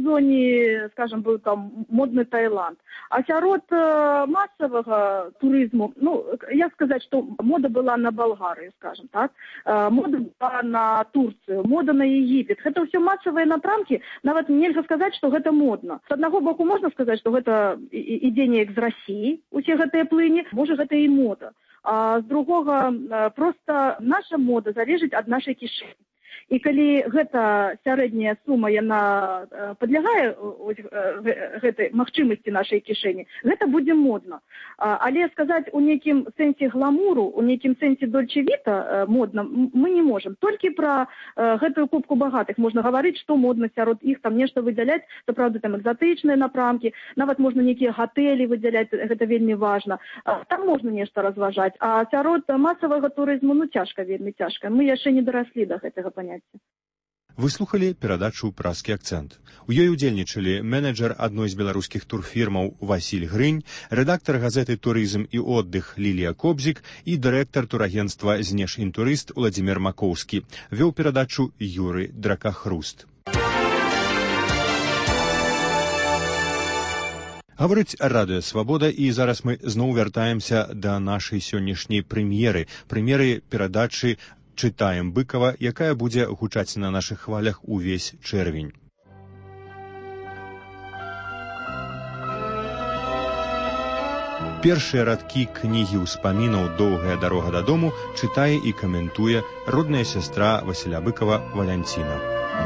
сезоне, скажем, был там модный Таиланд. А сярод массового туризму, я сказать, что мода была на Болгарию, скажем так, мода была на Турцию, мода на Египет. Это все массовые напрамки, нават нельзя сказать, что это модно. С одного боку можно сказать, что это и денег из России, усе гэтыя плыни, может, это и мода. А с другого, просто наша мода залежит от нашей кишени. І калі гэта сярэдняя сума, яна падлягае гэтай магчымасці нашай кішэні, гэта будзе модна. Але сказаць у нейкім сэнсе гламуру, у нейкім сэнсе дольче-віта модна мы не можам. Толькі пра гэтую кубку багатых можна гаварыць, што модна сярод іх, там нешта выдзяляць, то правда там экзатычныя напрамкі, нават можна нейкія гатэлі выдзяляць, гэта вельмі важна. Там можна нешта разважаць, а сярод масавага турызму, цяжка, вельмі цяжка. Мы яшчэ не дараслі да гэтага паняцця. Вы слухали перадачу «Празкі акцэнт». У ёй удзельнічалі менеджер адной з беларускіх турфірмаў Васіль Грынь, рэдактар газеты «Турызм і отдых» Лілія Кобзік і дырэктар турагенцтва «Знешінтурыст» Уладзімір Макоўскі. Вёў перадачу Юрый Дракахруст. Гаворыць Радыё Свабода, і зараз мы зноў вяртаемся да нашай сённяшняй прэм'еры перадачы «Чытаем Быкава», якая будзе гучаць на нашых хвалях увесь чэрвень. Першыя радкі кнігі ўспамінаў «Доўгая дарога дадому» чытае і каментуе родная сястра Васіля Быкава Валянціна.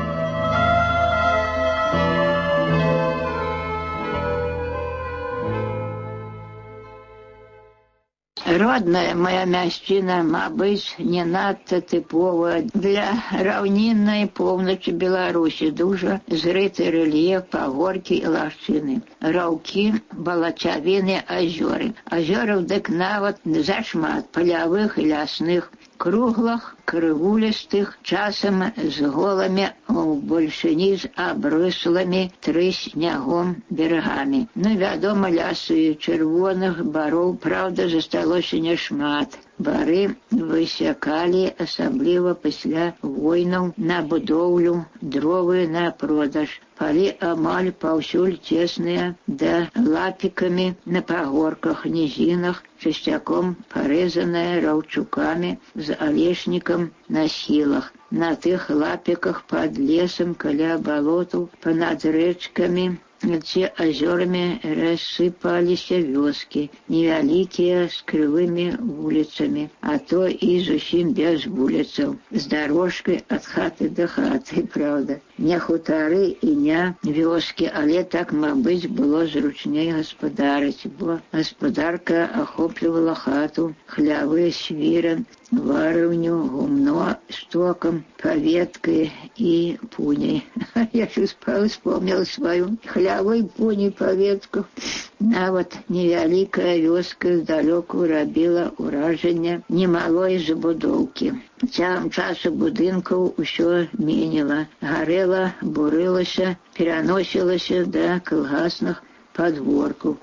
Родная моя мясціна, мабыць, не надта тыповая для раўніннай поўначы Беларусі. Дужа зрыты рэльеф, пагоркі і лагчыны. Раўкі, балацявіны, азёры. Азёраў дык нават зашмат, палявых і лясных, круглых, крывулістых, часам з голымі, у большыні з абрыслымі снягом берагамі. Вядома, лясы чырвоных бароў, праўда, засталося няшмат. Бары высякалі, асабліва пасля войнаў, на будоўлю, дровы на продаж. Палі амаль паўсюль цесныя, да лапікамі на пагорках, нізінах, часцяком парэзаныя раўчукамі з алешнікам на схілах. На тых лапіках пад лесам, каля балотаў, панад рэчкамі, ці азёрамі рассыпаліся вёскі, невялікія з крывымі вуліцамі, а то і зусім без вуліцаў, з дарожкай ад хаты да хаты, правда. Не хутары і не вёскі, але так, мабыць, было зручней гаспадарыць, бо гаспадарка ахоплівала хату, хлявы, свіран, варыўню, гумно, стокам, паветкай і пуняй. Я ж вспомнила сваю хлявы, пуні, паветку. Нават невялікая вёска здалёку рабіла ўражанне немалой забудоўкі. Цягам часу будынкаў усё менела, гарэла, бурылася, пераносілася да калгасных падворкаў.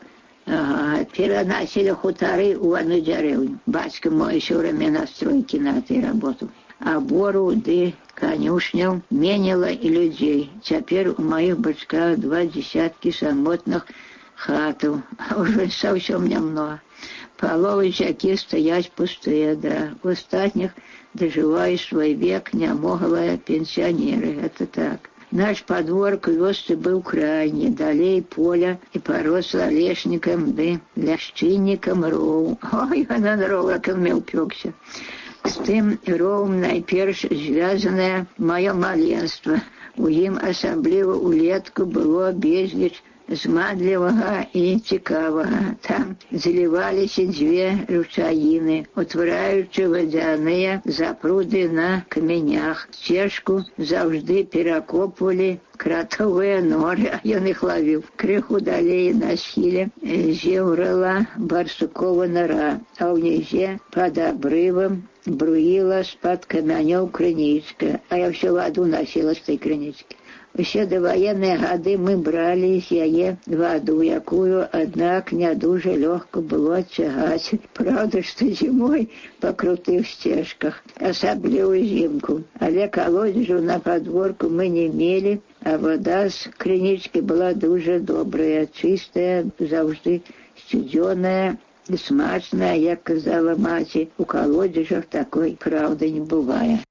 Пераносили хутары у одну деревню. Батька мой все время на стройке на этой работу. А бору ды конюшняў меняла и людей. Теперь у моих бацьках 20 самотных хатаў, а уже совсем немного. Половы всякие стоять пустые, да. В остатних доживают свой век немоглые пенсионеры. Это так. Наш подворок в вёсцы был крайне, далей поля и порос олешником, да ляшчынником роў. Ой, она роваками упёкся. С тым роўм найперш звязанное мое маленство. У ім асабліва улетку было безліч змадлівага і цікавага. Там заливаліся дзве ручаіны, утвараючы вадзяныя запруды на камянях. Сцежку заўжды перакопвалі кратовыя норы, а ён іх лавіў. Крыху далей на схіле зеўрала барсукова нора, а ўнізе пад абрывам бруіла з-пад камянёў крынічка, а я всю ваду носила з той крынічкі. Усе даваенныя гады мы бралі з яе ваду, якую, аднак, не дуже лёгка было цягаць. Праўда, што зімой па крутых сцежках, асабліва ўзімку. Але калодзежу на падворку мы не мелі, а вода з крынічкі была дуже добрая, чыстая, заўжды сцюдзёная, смачная, як казала маці. У калодзежах такой праўды не бывае.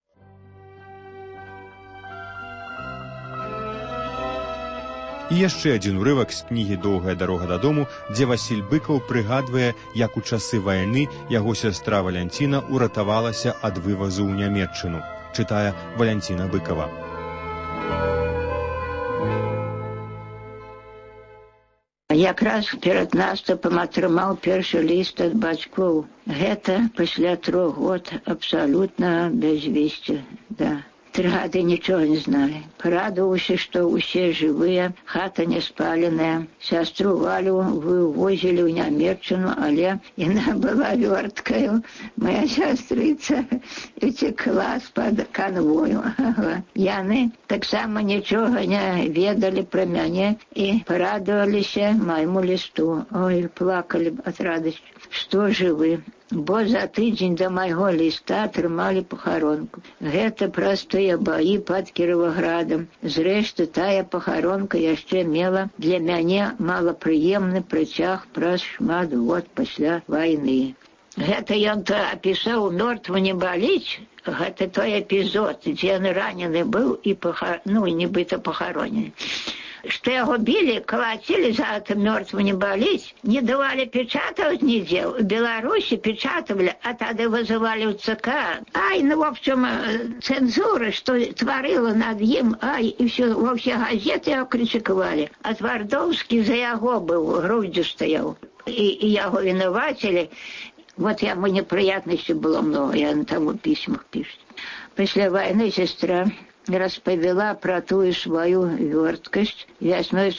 І яшчэ адзін урывак з кнігі «Доўгая дарога дадому», дзе Васіль Быкаў прыгадвае, як у часы вайны яго сястра Валянціна ўратавалася ад вывазу ў Нямецчыну. Чытае Валянціна Быкава. Якраз перад наступам атрымаў першы ліст ад бацькоў. Гэта пасля 3 год абсалютна бязвесця, да. 3 гады нічога не зналі. Парадаваўся, што ўсе жывыя, хата не спаленая. Сястру Валю вывозілі ў Нямецчыну, але яна была вёрткаю. Моя сястрыца уцекла з-пад канвою. Яны таксама нічога не ведалі пра мяне і парадаваліся майму лісту. Ой, плакалі ад радасці, што жывы. Бо за тыдзень да майго ліста атрымалі пахаронку. Гэта простыя баі пад Кіроваградам. Зрэшты, тая пахаронка яшчэ мела для мяне малапрыемны прыцяг праз шмат год пасля вайны. Гэта ён-то апісаў «Мёртву не баліць». Гэта той эпізод, дзе ён ранены быў і нібыта пахаронены. Што яго білі, калацілі за это «Мёртву не баліць», не давалі печатаваць нідзе. У Беларусі печатавалі, а тады вызывалі ў ЦК. Ай, в общем, цэнзура, што тварыла над ім, ай, і все, ва ўсе газеты яго крытыкавалі. А Твардоўскі за яго быў, грудзю стаяў. І яго вінавацілі. Вот яму непрыятнасці было много, я там у пісьмах пішуць. Пасля вайны сестра распавяла пра тую сваю вёрткасць. Вясной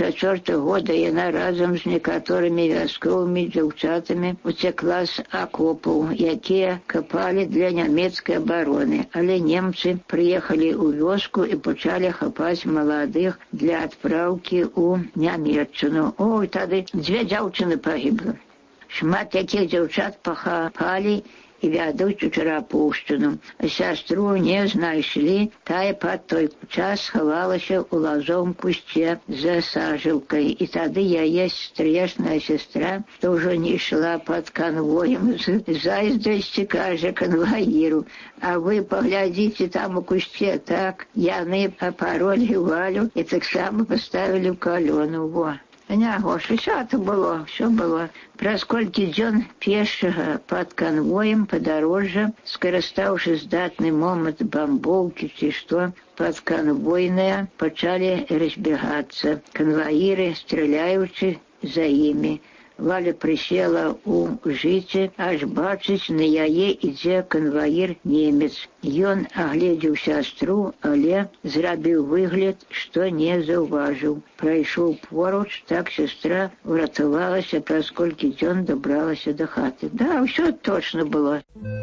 44 года яна разам з некаторымі вясковымі дзяўчатамі уцекла з акопаў, якія капалі для нямецкай абароны. Але немцы прыехалі ў вёску і пачалі хапаць маладых для адпраўкі ў Нямецчыну. Ой, тады 2 дзяўчыны пагібла. Шмат якіх дзяўчат пахапалі і вядуць у Чарапушчыну. Сястру не знайшлі, тая пад той час схавалася ў лазовым кусце за сажылкай. І тады яе стрэшная сестра, што ўжо не ішла пад канвоем, з зайздрасці кажа канваіру: «А вы паглядзіце там у кусце, так?» Яны апаролі Валю і таксама паставілі ў калёну. Во! Нягош, усё это было, все было. Праз колькі дзён пешага пад канвоем падарожжа, скарыстаўшы здатны момант бамбоўкі ці што, падканвойныя пачалі разбегацца. Канваіры, страляючы за імі. Валя прысела ў жыце, аж бачыць, на яе ідзе канваір немец. Ён агледзеў сястру, але зрабіў выгляд, што не заўважыў. Прайшоў поруч, так сестра уратавалася, праз колькі дзён дабралася да хаты. Да, ўсё точно было.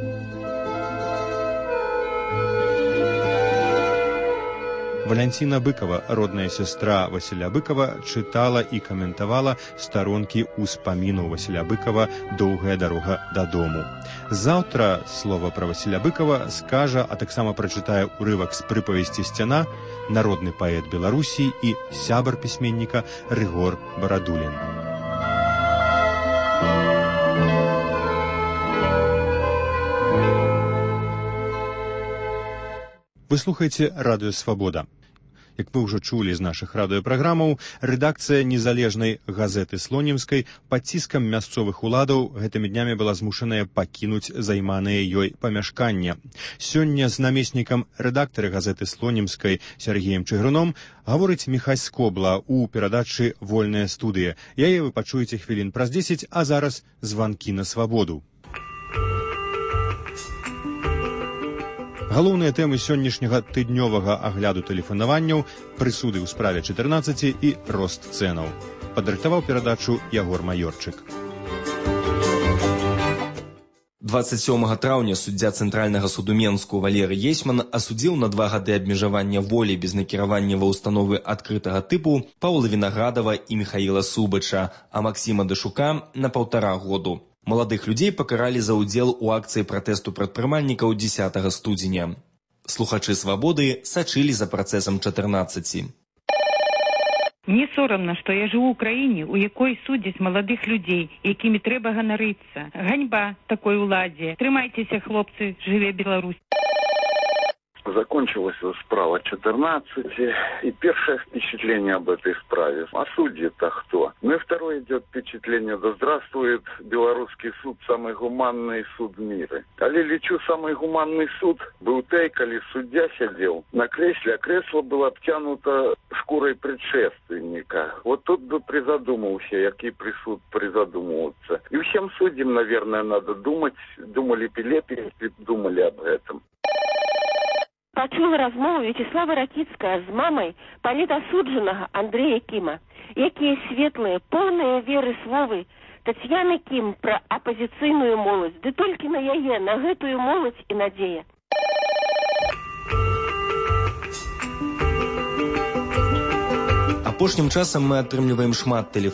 Валянціна Быкава, родная сестра Васіля Быкава, чытала і каментавала старонкі ўспамінаў Васіля Быкава «Доўгая дарога дадому». Заўтра слова пра Васіля Быкава скажа, а таксама прачытае урывак з прыпавесці «Сцяна» народны паэт Беларусі і сябар пісьменніка Рыгор Барадулін. Вы слухаеце радыё «Свабода». Як вы ўжо чулі з нашых радыёпраграмаў, рэдакцыя незалежнай газеты «Слонімскай» пад ціскам мясцовых уладаў гэтымі днямі была змушаная пакінуць займаныя ёй памяшкання. Сёння з намеснікам рэдактара газеты «Слонімскай» Сергеем Чыгруном гаворыць Міхась Скобла ў перадачы «Вольная студыя». Яе вы пачуеце хвілін праз 10, а зараз званкі на свабоду. Галоўныя тэмы сённяшняга тыднёвага агляду тэлефанаванняў, прысуды ў справе 14 і рост цэнаў. Падрыхтаваў перадачу Ягор Маёрчык. 27 траўня суддзя Цэнтральнага суду Менску Валерый Ейсман асудзіў на 2 гады абмежавання волі без накіравання ва ўстановы адкрытага тыпу Паўла Вінаградава і Міхаіла Субача, а Максіма Дашука на 1,5 году. Маладых людзей пакаралі за ўдзел у акцыі пратэсту прадпрымальнікаў 10 студзеня. Слухачы «Свабоды» сачылі за працэсам 14. Мне сорамна, што я жыву ў краіне, у якой судзяць маладых людзей, якімі трэба ганарыцца. Ганьба такой уладзе. Трымайцеся, хлопцы, жыве Беларусь. Закончилась справа 14, и первое впечатление об этой справе. А судьи-то кто? Ну и второе идет впечатление, да здравствует белорусский суд, самый гуманный суд в мире. Але лечу, самый гуманный суд был той, коли судья сидел на кресле, а кресло было обтянуто шкурой предшественника. Вот тут бы призадумался, який присуд призадумываться. И всем судьям, наверное, надо думать, думали бы лепее, если бы думали об этом. Пачула размову Вячеслава Ракіцкага з мамай палітасуджанага Андрэя Кіма. Якія светлыя, поўныя веры словы Тацьяны Кім пра апазіцыйную моладзь. Ды толькі на яе, на гэтую моладзь і надзея. Апошнім часам мы атрымліваем шмат тэлефонаў